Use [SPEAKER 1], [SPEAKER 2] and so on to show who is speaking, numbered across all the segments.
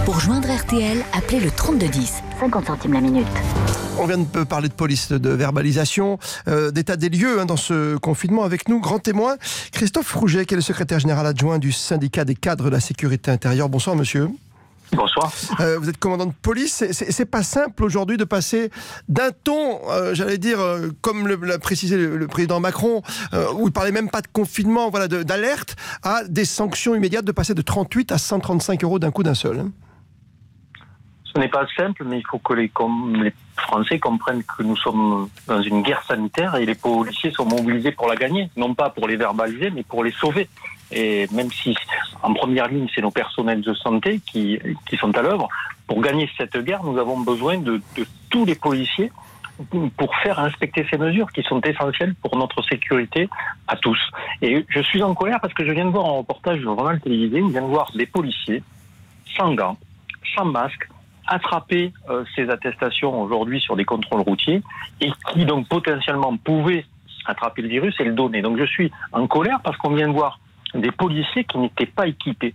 [SPEAKER 1] Pour joindre RTL, appelez le 3210, 50 centimes la minute.
[SPEAKER 2] On vient de parler de police, de verbalisation, d'état des lieux dans ce confinement. Avec nous, grand témoin, Christophe Rouget, qui est le secrétaire général adjoint du syndicat des cadres de la sécurité intérieure. Bonsoir monsieur.
[SPEAKER 3] Bonsoir.
[SPEAKER 2] Vous êtes commandant de police. C'est pas simple aujourd'hui de passer d'un ton, comme l'a précisé le président Macron, où il parlait même pas de confinement, d'alerte, à des sanctions immédiates, de passer de 38 à 135 € d'un coup d'un seul.
[SPEAKER 3] Ce n'est pas simple, mais il faut que les Français comprennent que nous sommes dans une guerre sanitaire et les policiers sont mobilisés pour la gagner. Non pas pour les verbaliser, mais pour les sauver. Et même si, en première ligne, c'est nos personnels de santé qui sont à l'œuvre, pour gagner cette guerre, nous avons besoin de tous les policiers pour faire respecter ces mesures qui sont essentielles pour notre sécurité à tous. Et je suis en colère parce que je viens de voir un reportage de journal télévisé où je viens de voir des policiers sans gants, sans masque, attraper ces attestations aujourd'hui sur des contrôles routiers et qui donc potentiellement pouvaient attraper le virus et le donner. Donc je suis en colère parce qu'on vient de voir des policiers qui n'étaient pas équipés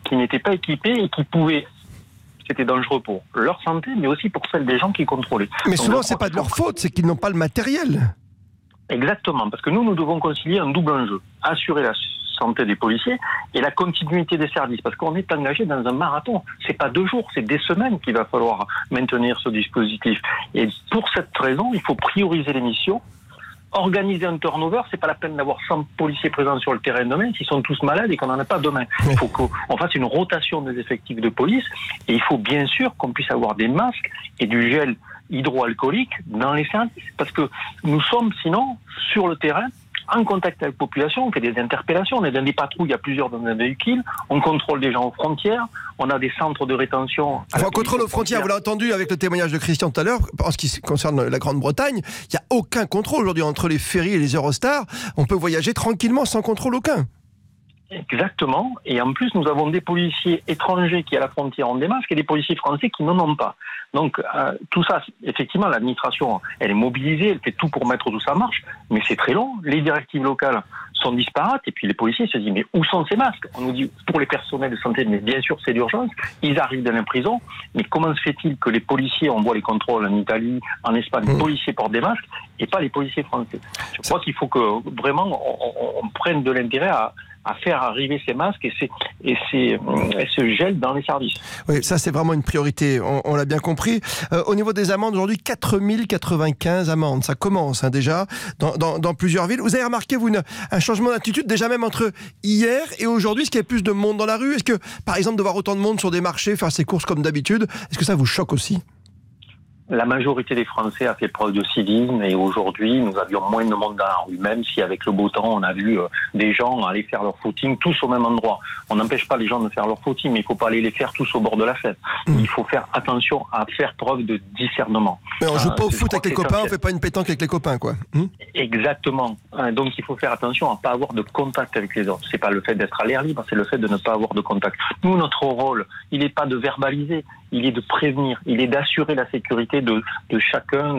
[SPEAKER 3] et qui pouvaient, c'était dangereux pour leur santé mais aussi pour celle des gens qui contrôlaient.
[SPEAKER 2] Mais souvent c'est pas de leur faute, c'est qu'ils n'ont pas le matériel.
[SPEAKER 3] Exactement, parce que nous devons concilier un double enjeu, assurer la santé des policiers et la continuité des services, parce qu'on est engagé dans un marathon. C'est pas 2 jours, c'est des semaines qu'il va falloir maintenir ce dispositif. Et pour cette raison, il faut prioriser les missions. Organiser un turnover, c'est pas la peine d'avoir 100 policiers présents sur le terrain demain s'ils sont tous malades et qu'on n'en a pas demain. Il faut qu'on fasse une rotation des effectifs de police et il faut bien sûr qu'on puisse avoir des masques et du gel hydroalcoolique dans les services. Parce que nous sommes sinon sur le terrain en contact avec la population, on fait des interpellations, on est dans des patrouilles, il y a plusieurs dans un véhicule, on contrôle des gens aux frontières, on a des centres de rétention.
[SPEAKER 2] Enfin, contrôle aux frontières, vous l'avez entendu avec le témoignage de Christian tout à l'heure, en ce qui concerne la Grande-Bretagne, il n'y a aucun contrôle aujourd'hui entre les ferries et les Eurostars, on peut voyager tranquillement sans contrôle aucun.
[SPEAKER 3] Exactement, et en plus nous avons des policiers étrangers qui à la frontière ont des masques et des policiers français qui n'en ont pas. Donc tout ça, effectivement l'administration elle est mobilisée, elle fait tout pour mettre tout ça en marche, mais c'est très long, les directives locales sont disparates et puis les policiers se disent mais où sont ces masques? On nous dit pour les personnels de santé, mais bien sûr c'est l'urgence, ils arrivent dans la prison, mais comment se fait-il que les policiers, on voit les contrôles en Italie, en Espagne, les policiers portent des masques et pas les policiers français? Je crois qu'il faut que vraiment on prenne de l'intérêt à faire arriver ces masques et ce gel dans les services.
[SPEAKER 2] Oui, ça c'est vraiment une priorité, on l'a bien compris. Au niveau des amendes, aujourd'hui, 4095 amendes, ça commence déjà dans plusieurs villes. Vous avez remarqué, vous, un changement d'attitude déjà même entre hier et aujourd'hui, est-ce qu'il y a plus de monde dans la rue? Est-ce que, par exemple, de voir autant de monde sur des marchés, faire ses courses comme d'habitude, est-ce que ça vous choque aussi?
[SPEAKER 3] La majorité des Français a fait preuve de civisme et aujourd'hui, nous avions moins de monde dans la rue, même si avec le beau temps, on a vu des gens aller faire leur footing tous au même endroit. On n'empêche pas les gens de faire leur footing, mais il ne faut pas aller les faire tous au bord de la fête. Il faut faire attention à faire preuve de discernement.
[SPEAKER 2] Mais on ne joue pas au foot avec les copains, on ne fait pas une pétanque avec les copains, quoi.
[SPEAKER 3] Exactement. Donc il faut faire attention à ne pas avoir de contact avec les autres. Ce n'est pas le fait d'être à l'air libre, c'est le fait de ne pas avoir de contact. Nous, notre rôle, il n'est pas de verbaliser, il est de prévenir, il est d'assurer la sécurité de chacun,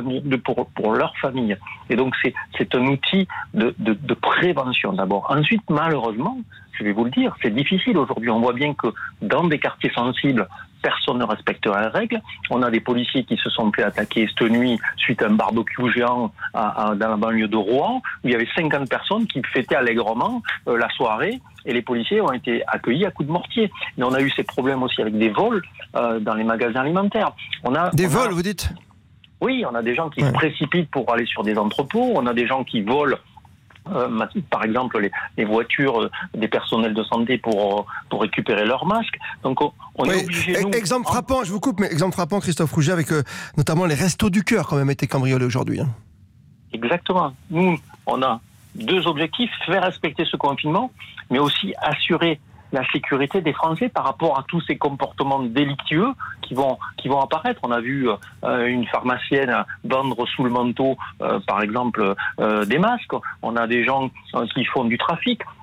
[SPEAKER 3] pour leur famille. Et donc c'est un outil de prévention d'abord. Ensuite, malheureusement, je vais vous le dire, c'est difficile aujourd'hui. On voit bien que dans des quartiers sensibles, personne ne respecte les règles. On a des policiers qui se sont fait attaquer cette nuit suite à un barbecue géant dans la banlieue de Rouen, où il y avait 50 personnes qui fêtaient allègrement la soirée, et les policiers ont été accueillis à coups de mortier. Mais on a eu ces problèmes aussi avec des vols dans les magasins alimentaires.
[SPEAKER 2] Vols, vous dites? Oui,
[SPEAKER 3] on a des gens qui se précipitent pour aller sur des entrepôts, on a des gens qui volent par exemple les voitures des personnels de santé pour récupérer leurs masques. Donc on est obligé.
[SPEAKER 2] Exemple frappant, je vous coupe, mais exemple frappant, Christophe Rouget, avec notamment les restos du cœur quand même été cambriolés aujourd'hui.
[SPEAKER 3] Exactement. Nous, on a 2 objectifs, faire respecter ce confinement, mais aussi assurer la sécurité des Français par rapport à tous ces comportements délictueux qui vont apparaître. On a vu une pharmacienne vendre sous le manteau, par exemple, des masques. On a des gens qui font du trafic.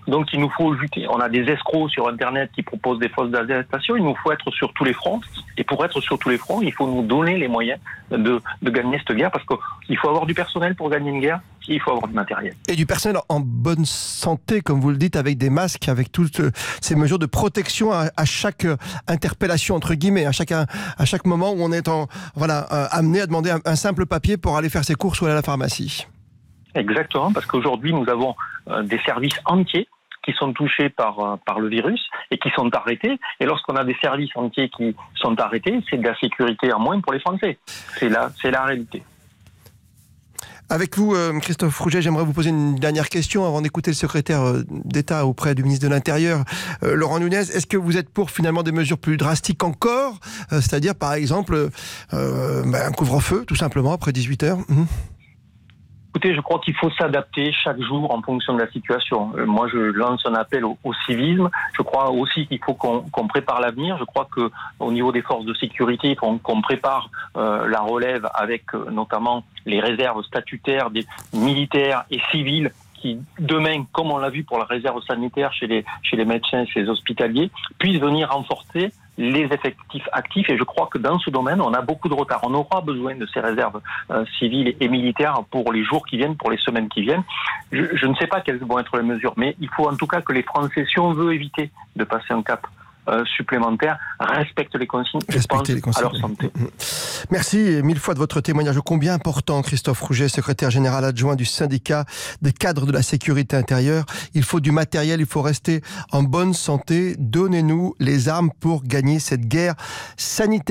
[SPEAKER 3] Donc il nous faut lutter. On a des escrocs sur Internet qui proposent des fausses attestations. Il nous faut être sur tous les fronts. Et pour être sur tous les fronts, il faut nous donner les moyens de gagner cette guerre, parce qu'il faut avoir du personnel pour gagner une guerre. Et il faut avoir du matériel.
[SPEAKER 2] Et du personnel en bonne santé, comme vous le dites, avec des masques, avec toutes ces mesures de protection à chaque interpellation, entre guillemets, à chaque moment où on est amené à demander un simple papier pour aller faire ses courses ou aller à la pharmacie.
[SPEAKER 3] Exactement, parce qu'aujourd'hui, nous avons des services entiers qui sont touchés par le virus et qui sont arrêtés. Et lorsqu'on a des services entiers qui sont arrêtés, c'est de la sécurité en moins pour les Français. C'est la réalité.
[SPEAKER 2] Avec vous, Christophe Rouget, j'aimerais vous poser une dernière question avant d'écouter le secrétaire d'État auprès du ministre de l'Intérieur, Laurent Nunez. Est-ce que vous êtes pour finalement des mesures plus drastiques encore, c'est-à-dire par exemple un couvre-feu tout simplement après 18h?
[SPEAKER 3] Écoutez, je crois qu'il faut s'adapter chaque jour en fonction de la situation. Moi, je lance un appel au civisme. Je crois aussi qu'il faut qu'on prépare l'avenir. Je crois que au niveau des forces de sécurité, il faut qu'on prépare la relève avec notamment les réserves statutaires des militaires et civils qui, demain, comme on l'a vu pour la réserve sanitaire chez les médecins et chez les hospitaliers, puissent venir renforcer les effectifs actifs. Et je crois que dans ce domaine, on a beaucoup de retard. On aura besoin de ces réserves civiles et militaires pour les jours qui viennent, pour les semaines qui viennent. Je ne sais pas quelles vont être les mesures, mais il faut en tout cas que les Français, si on veut éviter de passer un cap supplémentaire, respectent les consignes et pensent à leur santé.
[SPEAKER 2] Merci mille fois de votre témoignage ô combien important, Christophe Rouget, secrétaire général adjoint du syndicat des cadres de la sécurité intérieure. Il faut du matériel, il faut rester en bonne santé. Donnez-nous les armes pour gagner cette guerre sanitaire.